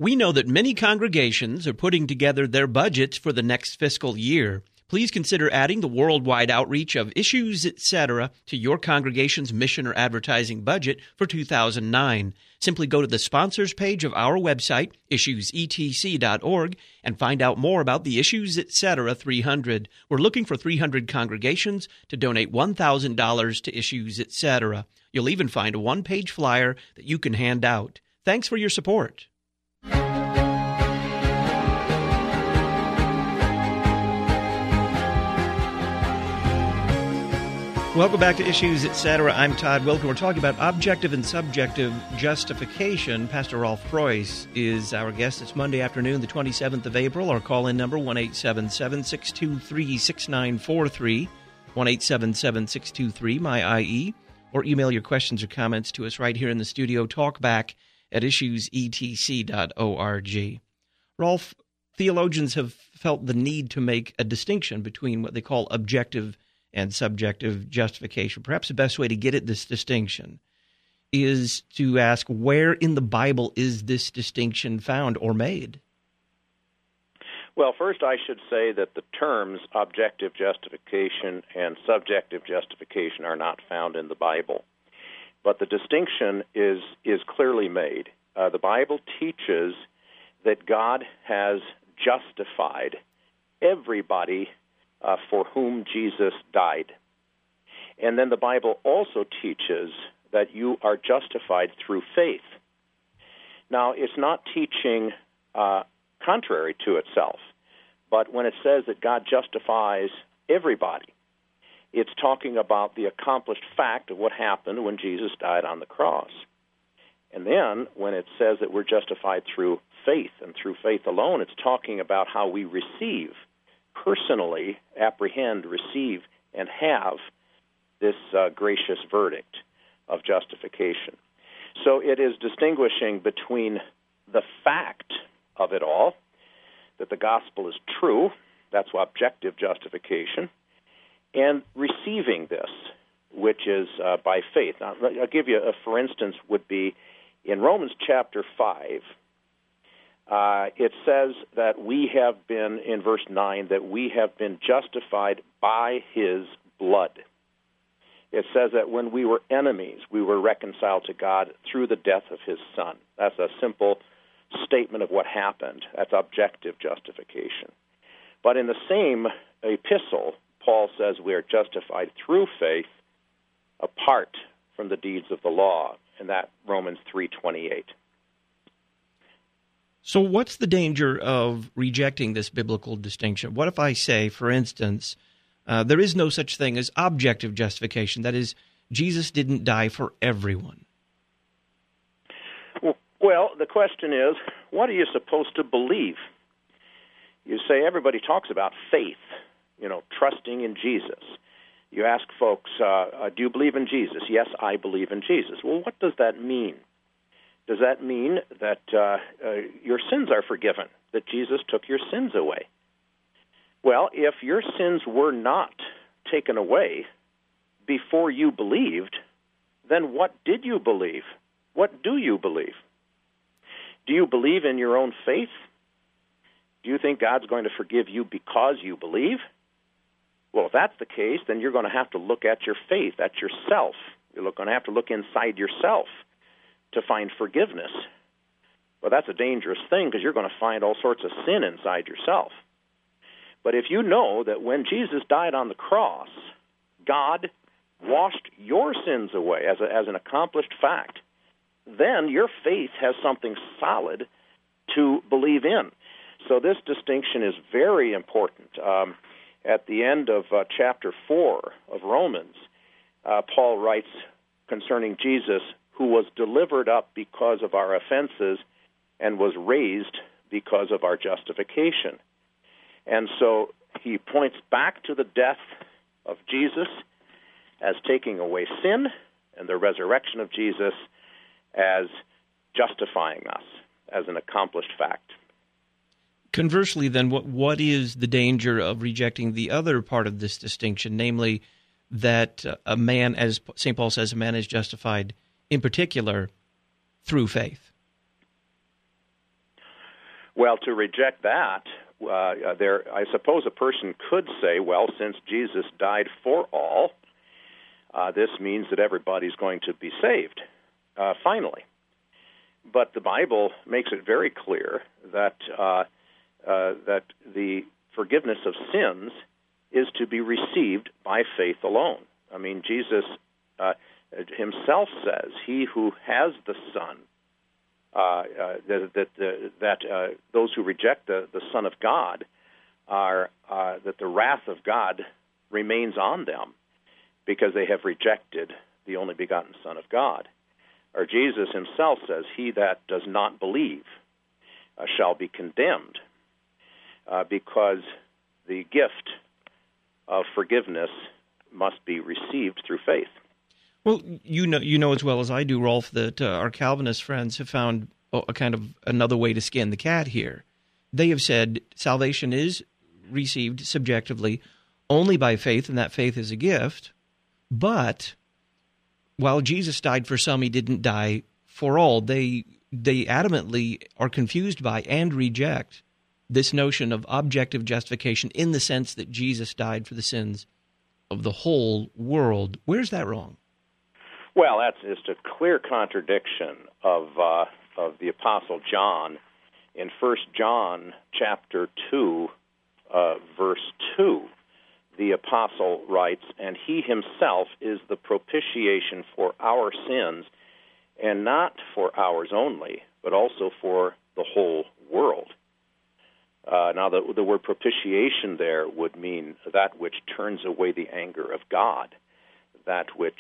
We know that many congregations are putting together their budgets for the next fiscal year. Please consider adding the worldwide outreach of Issues Etc. to your congregation's mission or advertising budget for 2009. Simply go to the sponsors page of our website, issuesetc.org, and find out more about the Issues Etc. 300. We're looking for 300 congregations to donate $1,000 to Issues Etc. You'll even find a one-page flyer that you can hand out. Thanks for your support. Welcome back to Issues Etc. I'm Todd Wilken. We're talking about objective and subjective justification. Pastor Rolf Preuss is our guest. It's Monday afternoon, the 27th of April. Our call-in number, 1-877-623-6943, 1-877-623-MY-IE, or email your questions or comments to us right here in the studio, talkback at issuesetc.org. Rolf, theologians have felt the need to make a distinction between what they call objective and subjective justification. Perhaps the best way to get at this distinction is to ask, where in the Bible is this distinction found or made? Well, first I should say that the terms objective justification and subjective justification are not found in the Bible. But the distinction is clearly made. The Bible teaches that God has justified everybody for whom Jesus died. And then the Bible also teaches that you are justified through faith. Now, it's not teaching contrary to itself, but when it says that God justifies everybody, it's talking about the accomplished fact of what happened when Jesus died on the cross. And then when it says that we're justified through faith and through faith alone, it's talking about how we receive, personally apprehend, receive, and have this gracious verdict of justification. So it is distinguishing between the fact of it all, that the gospel is true, that's objective justification, and receiving this, which is by faith. Now, I'll give you for instance, would be in Romans chapter 5, it says that we have been, in verse 9, that we have been justified by his blood. It says that when we were enemies, we were reconciled to God through the death of his Son. That's a simple statement of what happened. That's objective justification. But in the same epistle, Paul says we are justified through faith apart from the deeds of the law, and that Romans 3:28. So what's the danger of rejecting this biblical distinction? What if I say, for instance, there is no such thing as objective justification? That is, Jesus didn't die for everyone. Well, the question is, what are you supposed to believe? You say everybody talks about faith, trusting in Jesus. You ask folks, do you believe in Jesus? Yes, I believe in Jesus. Well, what does that mean? Does that mean that your sins are forgiven, that Jesus took your sins away? Well, if your sins were not taken away before you believed, then what did you believe? What do you believe? Do you believe in your own faith? Do you think God's going to forgive you because you believe? Well, if that's the case, then you're going to have to look at your faith, at yourself. You're going to have to look inside yourself to find forgiveness. Well, that's a dangerous thing because you're going to find all sorts of sin inside yourself. But if you know that when Jesus died on the cross, God washed your sins away as an accomplished fact, then your faith has something solid to believe in. So this distinction is very important. At the end of chapter 4 of Romans, Paul writes concerning Jesus, who was delivered up because of our offenses and was raised because of our justification. And so he points back to the death of Jesus as taking away sin and the resurrection of Jesus as justifying us as an accomplished fact. Conversely, then, what is the danger of rejecting the other part of this distinction, namely that a man, as St. Paul says, a man is justified in particular through faith? Well, to reject that, I suppose a person could say, well, since Jesus died for all, this means that everybody's going to be saved, finally. But the Bible makes it very clear that that the forgiveness of sins is to be received by faith alone. I mean, Jesus himself says, "He who has the Son." That those who reject the Son of God are that the wrath of God remains on them because they have rejected the only begotten Son of God. Or Jesus himself says, "He that does not believe shall be condemned," because the gift of forgiveness must be received through faith. Well, you know as well as I do, Rolf, that our Calvinist friends have found a kind of another way to skin the cat here. They have said salvation is received subjectively only by faith, and that faith is a gift. But while Jesus died for some, he didn't die for all. They adamantly are confused by and reject this notion of objective justification in the sense that Jesus died for the sins of the whole world. Where's that wrong? Well, that's just a clear contradiction of the Apostle John in 1 John chapter 2, verse 2. The Apostle writes, "And he himself is the propitiation for our sins, and not for ours only, but also for the whole world." Now, the word propitiation there would mean that which turns away the anger of God, that which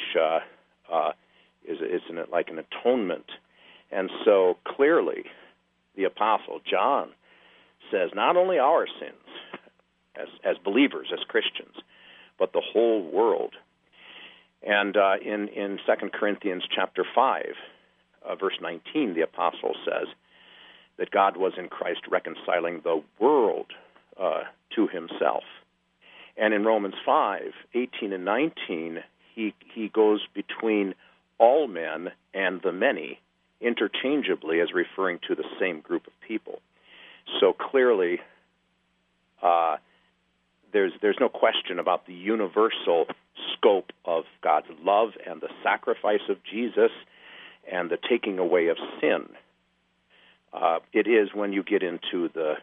is like an atonement. And so clearly the Apostle John says not only our sins as believers, as Christians, but the whole world. And in 2 Corinthians chapter 5, verse 19, the Apostle says that God was in Christ reconciling the world to himself. And in Romans 5, 18 and 19, he goes between all men and the many interchangeably as referring to the same group of people. So clearly, there's no question about the universal scope of God's love and the sacrifice of Jesus and the taking away of sin. It is when you get into the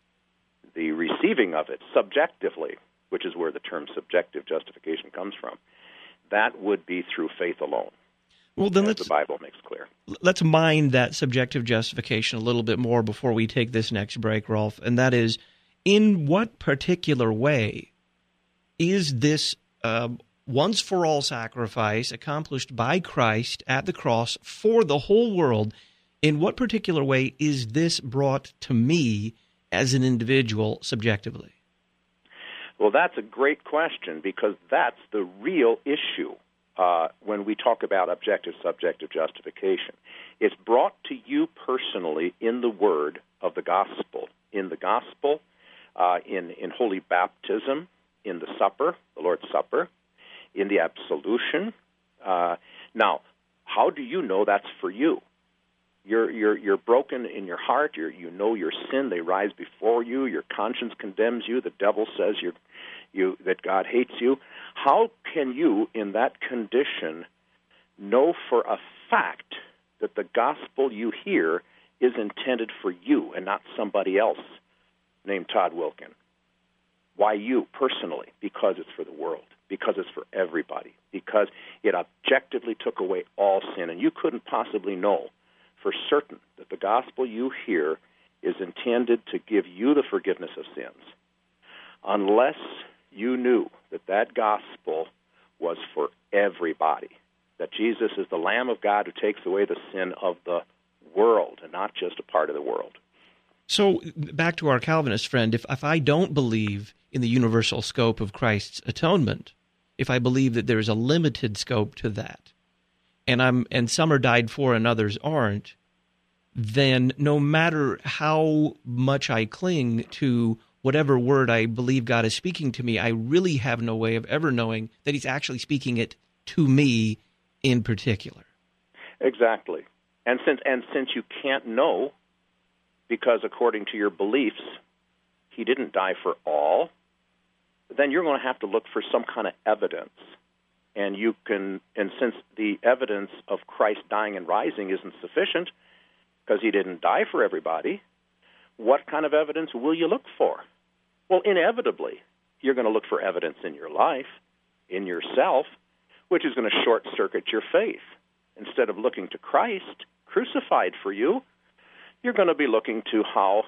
receiving of it subjectively, which is where the term subjective justification comes from, that would be through faith alone. Well, then the Bible makes clear. Let's mine that subjective justification a little bit more before we take this next break, Rolf, and that is, in what particular way is this once-for-all sacrifice accomplished by Christ at the cross for the whole world, in what particular way is this brought to me as an individual subjectively? Well, that's a great question, because that's the real issue when we talk about objective-subjective justification. It's brought to you personally in the word of the gospel. In the gospel, in holy baptism, in the supper, the Lord's Supper, in the absolution. Now, how do you know that's for you? You're broken in your heart. You know your sin. They rise before you. Your conscience condemns you. The devil says that God hates you. How can you, in that condition, know for a fact that the gospel you hear is intended for you and not somebody else named Todd Wilkin? Why you personally? Because it's for the world. Because it's for everybody. Because it objectively took away all sin. And you couldn't possibly know for certain that the gospel you hear is intended to give you the forgiveness of sins unless you knew that gospel was for everybody, that Jesus is the Lamb of God who takes away the sin of the world and not just a part of the world. So back to our Calvinist friend, if I don't believe in the universal scope of Christ's atonement, if I believe that there is a limited scope to that, and some are died for and others aren't, then no matter how much I cling to whatever word I believe God is speaking to me, I really have no way of ever knowing that he's actually speaking it to me in particular. Exactly. And since you can't know, because according to your beliefs, he didn't die for all, then you're going to have to look for some kind of evidence. And since the evidence of Christ dying and rising isn't sufficient, because he didn't die for everybody, what kind of evidence will you look for? Well, inevitably, you're going to look for evidence in your life, in yourself, which is going to short-circuit your faith. Instead of looking to Christ crucified for you, you're going to be looking to how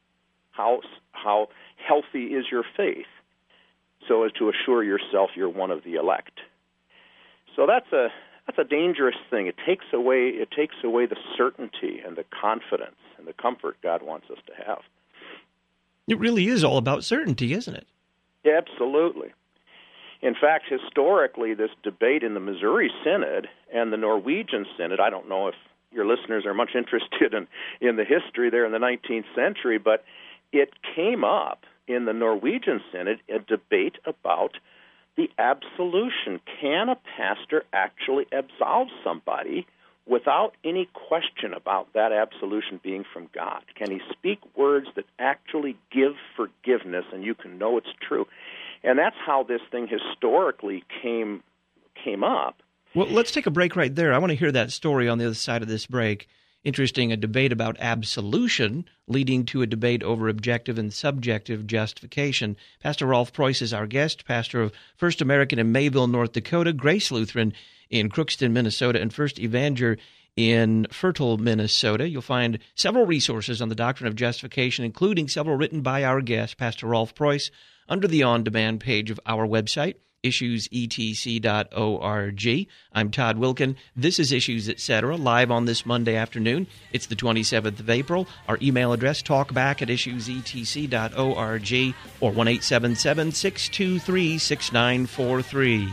healthy is your faith, so as to assure yourself you're one of the elect. So that's a dangerous thing. It takes away the certainty and the confidence and the comfort God wants us to have. It really is all about certainty, isn't it? Absolutely. In fact, historically, this debate in the Missouri Synod and the Norwegian Synod, I don't know if your listeners are much interested in the history there in the 19th century, but it came up in the Norwegian Synod, a debate about the absolution. Can a pastor actually absolve somebody without any question about that absolution being from God? Can he speak words that actually give forgiveness and you can know it's true? And that's how this thing historically came up. Well, let's take a break right there. I want to hear that story on the other side of this break. Interesting, a debate about absolution leading to a debate over objective and subjective justification. Pastor Rolf Preuss is our guest, pastor of First American in Mayville, North Dakota, Grace Lutheran in Crookston, Minnesota, and First Evanger in Fertile, Minnesota. You'll find several resources on the doctrine of justification, including several written by our guest, Pastor Rolf Preuss, under the on-demand page of our website, issuesetc.org. I'm Todd Wilkin. This is Issues Etc., live on this Monday afternoon. It's the 27th of April. Our email address, talkback@issuesetc.org or 1-877-623-6943.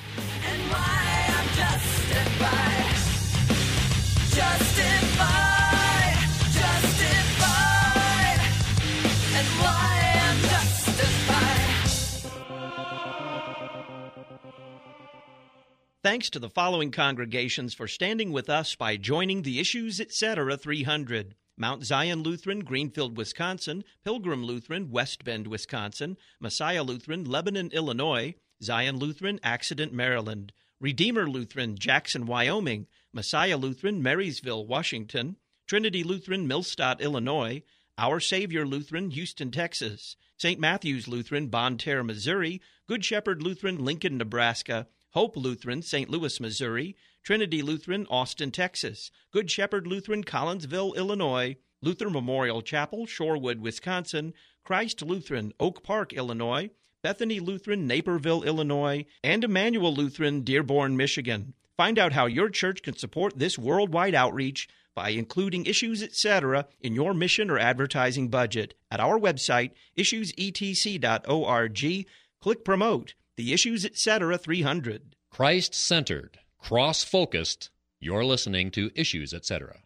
Thanks to the following congregations for standing with us by joining the Issues Etc. 300. Mount Zion Lutheran, Greenfield, Wisconsin; Pilgrim Lutheran, West Bend, Wisconsin; Messiah Lutheran, Lebanon, Illinois; Zion Lutheran, Accident, Maryland; Redeemer Lutheran, Jackson, Wyoming; Messiah Lutheran, Marysville, Washington; Trinity Lutheran, Millstadt, Illinois; Our Savior Lutheran, Houston, Texas; St. Matthew's Lutheran, Bonne Terre, Missouri; Good Shepherd Lutheran, Lincoln, Nebraska; Hope Lutheran, St. Louis, Missouri; Trinity Lutheran, Austin, Texas; Good Shepherd Lutheran, Collinsville, Illinois; Luther Memorial Chapel, Shorewood, Wisconsin; Christ Lutheran, Oak Park, Illinois; Bethany Lutheran, Naperville, Illinois; and Emmanuel Lutheran, Dearborn, Michigan. Find out how your church can support this worldwide outreach by including Issues Etc. in your mission or advertising budget at our website, issuesetc.org. Click Promote. The Issues Etc. 300. Christ-centered, cross-focused. You're listening to Issues Etc.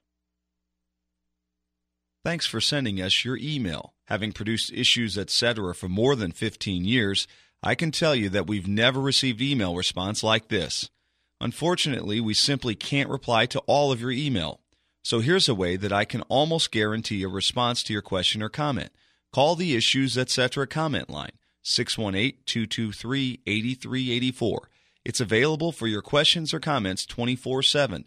Thanks for sending us your email. Having produced Issues Etc. for more than 15 years, I can tell you that we've never received email response like this. Unfortunately, we simply can't reply to all of your email. So here's a way that I can almost guarantee a response to your question or comment. Call the Issues Etc. comment line, 618-223-8384. It's available for your questions or comments 24/7,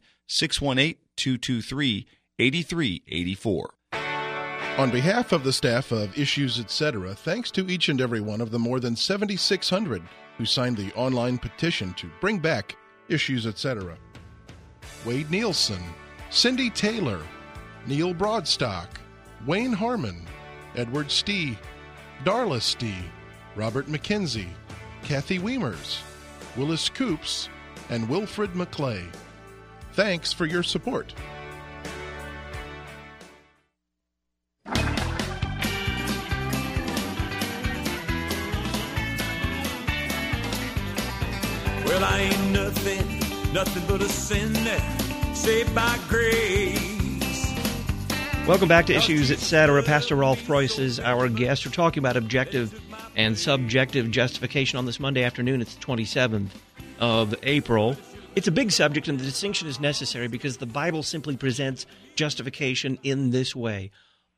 618-223-8384. On behalf of the staff of Issues Etc., thanks to each and every one of the more than 7,600 who signed the online petition to bring back Issues Etc. Wade Nielsen, Cindy Taylor, Neil Broadstock, Wayne Harmon, Edward Stee, Darla Stee, Robert McKenzie, Kathy Weimers, Willis Coops, and Wilfred McClay. Thanks for your support. Well, I ain't nothing but a sinner, saved by grace. Welcome back to Issues Etc. Pastor Rolf Preuss is our guest. We're talking about objective and subjective justification on this Monday afternoon. It's the 27th of April. It's a big subject, and the distinction is necessary because the Bible simply presents justification in this way.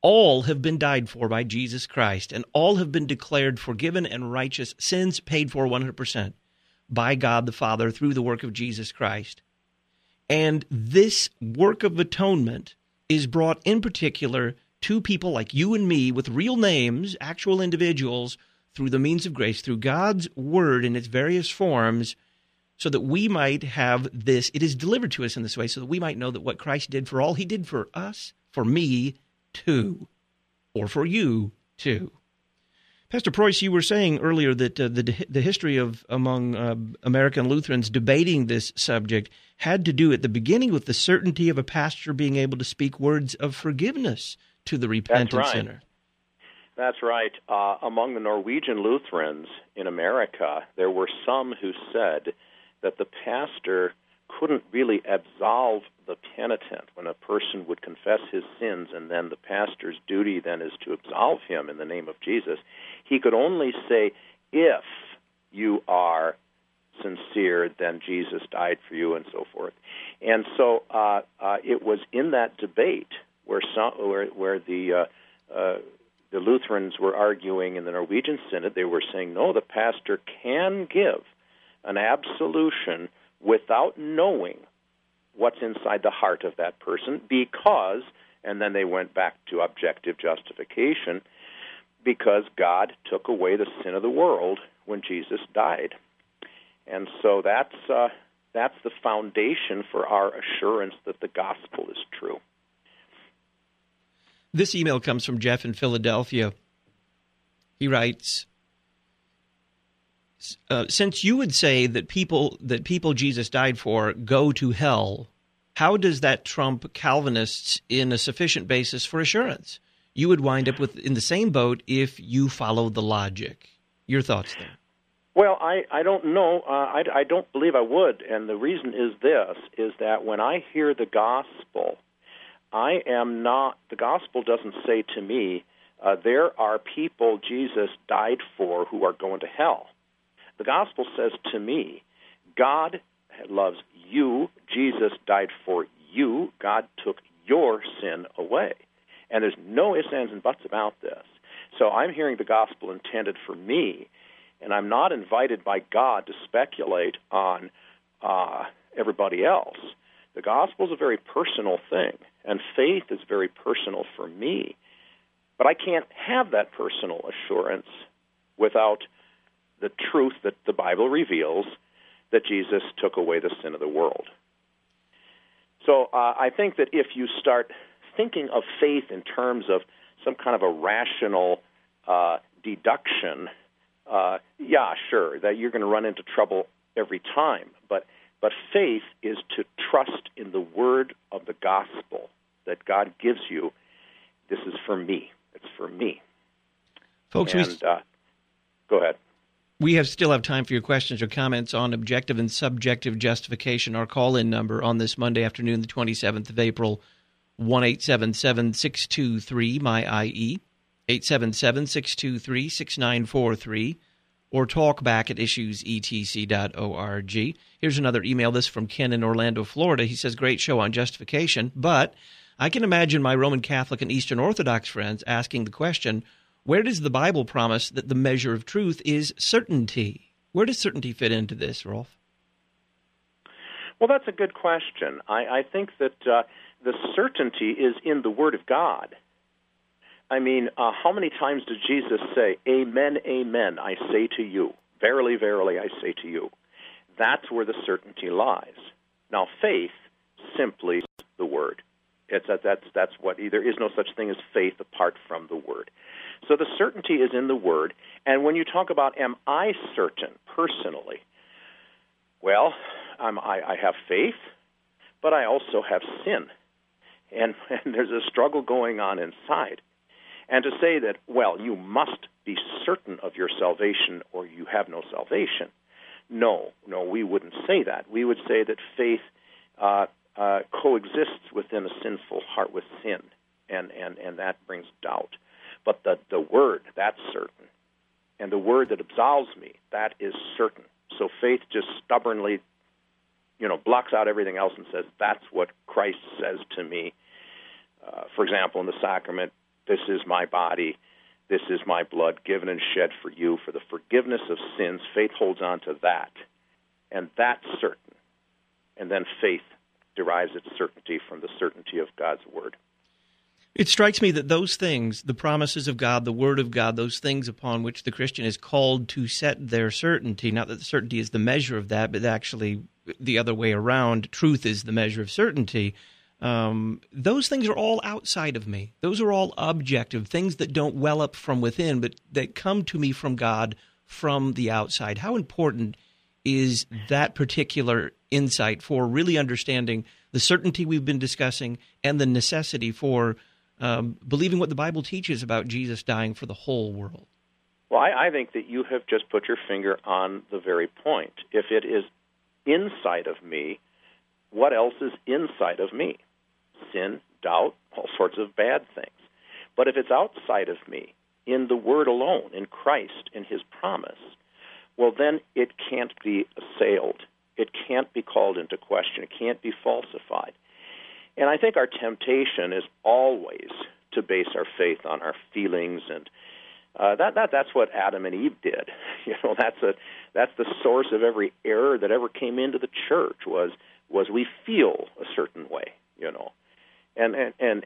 all have been died for by Jesus Christ, and all have been declared forgiven and righteous, sins paid for 100% by God the Father through the work of Jesus Christ. And this work of atonement is brought in particular to people like you and me with real names, actual individuals, through the means of grace, through God's Word in its various forms, so that we might have this. It is delivered to us in this way so that we might know that what Christ did for all, he did for us, for me too, or for you too. Pastor Preuss, you were saying earlier that the history of among American Lutherans debating this subject had to do at the beginning with the certainty of a pastor being able to speak words of forgiveness to the repentant sinner. That's right. Among the Norwegian Lutherans in America, there were some who said that the pastor couldn't really absolve the penitent when a person would confess his sins, and then the pastor's duty then is to absolve him in the name of Jesus. He could only say, if you are sincere, then Jesus died for you, and so forth. And so it was in that debate where the Lutherans were arguing in the Norwegian Synod. They were saying, no, the pastor can give an absolution without knowing what's inside the heart of that person because, and then they went back to objective justification, because God took away the sin of the world when Jesus died. And so that's the foundation for our assurance that the gospel is true. This email comes from Jeff in Philadelphia. He writes, since you would say that people Jesus died for go to hell, how does that trump Calvinists in a sufficient basis for assurance? You would wind up in the same boat if you follow the logic. Your thoughts there? Well, I don't know. I don't believe I would, and the reason is this, is that when I hear the gospel, the gospel doesn't say to me, there are people Jesus died for who are going to hell. The gospel says to me, God loves you, Jesus died for you, God took your sin away. And there's no ifs, ands, and buts about this. So I'm hearing the gospel intended for me, and I'm not invited by God to speculate on everybody else. The gospel is a very personal thing, and faith is very personal for me. But I can't have that personal assurance without the truth that the Bible reveals, that Jesus took away the sin of the world. So I think that if you start thinking of faith in terms of some kind of a rational deduction, yeah, sure, that you're going to run into trouble every time. But faith is to trust in the word of the gospel that God gives you. This is for me. It's for me. Folks, go ahead. We still have time for your questions or comments on objective and subjective justification. Our call-in number on this Monday afternoon, the 27th of April, 1-877-623-MY-IE, 877-623-6943, or talk back at issuesetc.org. Here's another email, this from Ken in Orlando, Florida. He says, great show on justification, but I can imagine my Roman Catholic and Eastern Orthodox friends asking the question, where does the Bible promise that the measure of truth is certainty? Where does certainty fit into this, Rolf? Well, that's a good question. I think that the certainty is in the Word of God. I mean, how many times did Jesus say, amen, amen, I say to you, verily, verily, I say to you? That's where the certainty lies. Now, faith simply is the Word. That's what there is no such thing as faith apart from the Word. So the certainty is in the Word. And when you talk about, am I certain personally? Well, I have faith, but I also have sin. And there's a struggle going on inside. And to say that, well, you must be certain of your salvation or you have no salvation, no, we wouldn't say that. We would say that faith coexists within a sinful heart with sin, and that brings doubt. But the Word, that's certain. And the Word that absolves me, that is certain. So faith just stubbornly, blocks out everything else and says, that's what Christ says to me. For example, in the sacrament, this is my body, this is my blood given and shed for you for the forgiveness of sins. Faith holds on to that, and that's certain. And then faith derives its certainty from the certainty of God's Word. It strikes me that those things, the promises of God, the Word of God, those things upon which the Christian is called to set their certainty, not that the certainty is the measure of that, but actually the other way around, truth is the measure of certainty. Those things are all outside of me. Those are all objective, things that don't well up from within, but that come to me from God from the outside. How important is that particular insight for really understanding the certainty we've been discussing and the necessity for believing what the Bible teaches about Jesus dying for the whole world? Well, I think that you have just put your finger on the very point. If it is inside of me, what else is inside of me? Sin, doubt, all sorts of bad things. But if it's outside of me, in the Word alone, in Christ, in His promise, well, then it can't be assailed. It can't be called into question. It can't be falsified. And I think our temptation is always to base our faith on our feelings, and that's what Adam and Eve did. You know, that's the source of every error that ever came into the church was we feel a certain way, you know. And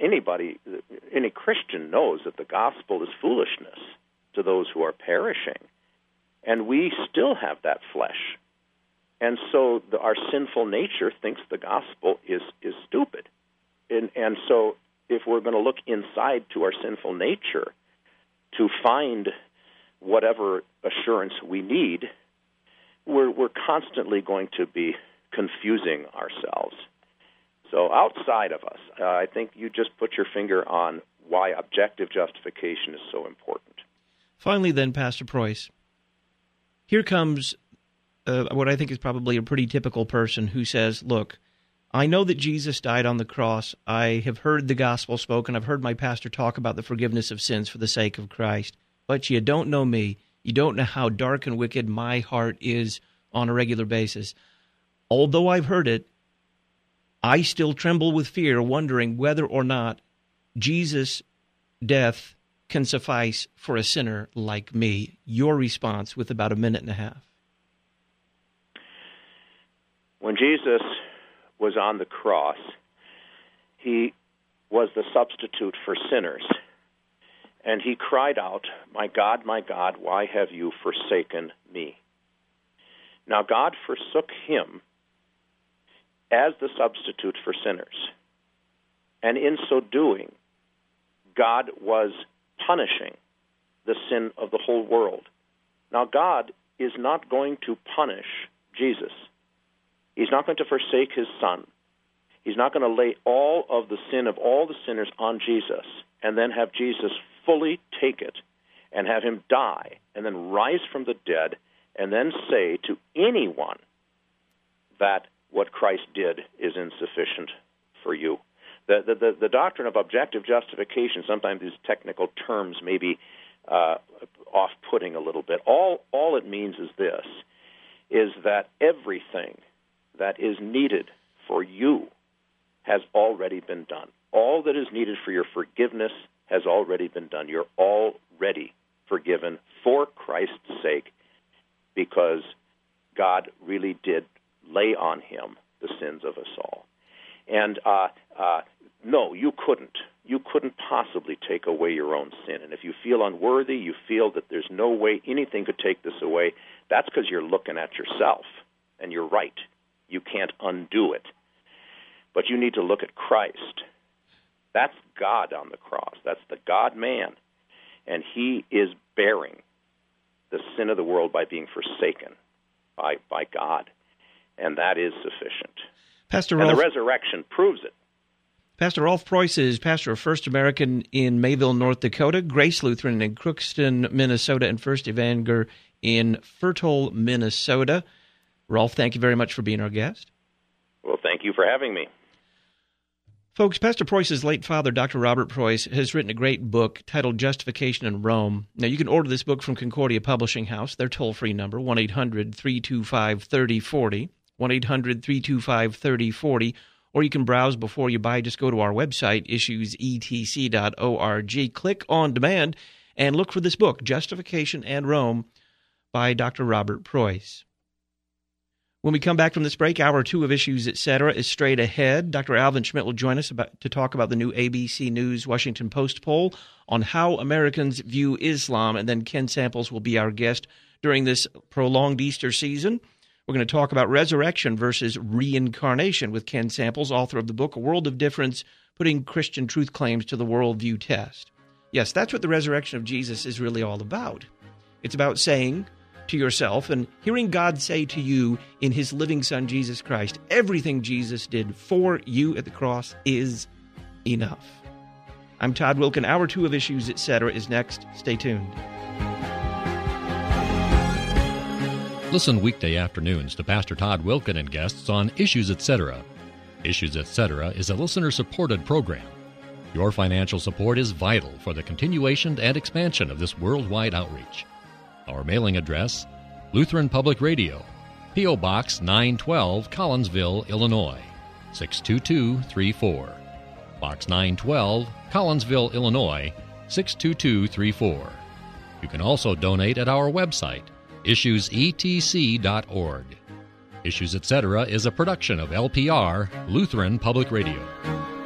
any Christian knows that the gospel is foolishness to those who are perishing, and we still have that flesh. And so our sinful nature thinks the gospel is stupid. And so if we're going to look inside to our sinful nature to find whatever assurance we need, we're constantly going to be confusing ourselves. So outside of us, I think you just put your finger on why objective justification is so important. Finally then, Pastor Preuss, here comes what I think is probably a pretty typical person who says, look, I know that Jesus died on the cross. I have heard the gospel spoken. I've heard my pastor talk about the forgiveness of sins for the sake of Christ. But you don't know me. You don't know how dark and wicked my heart is on a regular basis. Although I've heard it, I still tremble with fear, wondering whether or not Jesus' death can suffice for a sinner like me. Your response with about a minute and a half. When Jesus was on the cross, He was the substitute for sinners. And He cried out, my God, why have you forsaken me? Now God forsook Him as the substitute for sinners. And in so doing, God was punishing the sin of the whole world. Now God is not going to punish Jesus. He's not going to forsake His Son. He's not going to lay all of the sin of all the sinners on Jesus and then have Jesus fully take it and have Him die and then rise from the dead and then say to anyone that what Christ did is insufficient for you. The doctrine of objective justification, sometimes these technical terms may be off-putting a little bit. All it means is this, is that everything that is needed for you has already been done. All that is needed for your forgiveness has already been done. You're already forgiven for Christ's sake because God really did lay on Him the sins of us all. And no, you couldn't. You couldn't possibly take away your own sin. And if you feel unworthy, you feel that there's no way anything could take this away, that's because you're looking at yourself. And you're right. You can't undo it. But you need to look at Christ. That's God on the cross. That's the God-man. And He is bearing the sin of the world by being forsaken by God. And that is sufficient. Pastor and Rolf, the resurrection proves it. Pastor Rolf Preuss is pastor of First American in Mayville, North Dakota, Grace Lutheran in Crookston, Minnesota, and First Evanger in Fertile, Minnesota. Rolf, thank you very much for being our guest. Well, thank you for having me. Folks, Pastor Preuss's late father, Dr. Robert Preuss, has written a great book titled Justification in Rome. Now, you can order this book from Concordia Publishing House. Their toll-free number, 1-800-325-3040, 1-800-325-3040, or you can browse before you buy. Just go to our website, issuesetc.org, click on demand, and look for this book, Justification and Rome, by Dr. Robert Preuss. When we come back from this break, Hour 2 of Issues, Etc. is straight ahead. Dr. Alvin Schmidt will join us to talk about the new ABC News Washington Post poll on how Americans view Islam, and then Ken Samples will be our guest during this prolonged Easter season. We're going to talk about resurrection versus reincarnation with Ken Samples, author of the book A World of Difference, Putting Christian Truth Claims to the Worldview Test. Yes, that's what the resurrection of Jesus is really all about. It's about saying to yourself and hearing God say to you in his living Son, Jesus Christ, everything Jesus did for you at the cross is enough. I'm Todd Wilken. Hour 2 of Issues, Etc. is next. Stay tuned. Listen weekday afternoons to Pastor Todd Wilken and guests on Issues, Etc. Issues, Etc. is a listener-supported program. Your financial support is vital for the continuation and expansion of this worldwide outreach. Our mailing address, Lutheran Public Radio, P.O. Box 912, Collinsville, Illinois, 62234. Box 912, Collinsville, Illinois, 62234. You can also donate at our website, issuesetc.org. Issues, Etc. is a production of LPR, Lutheran Public Radio.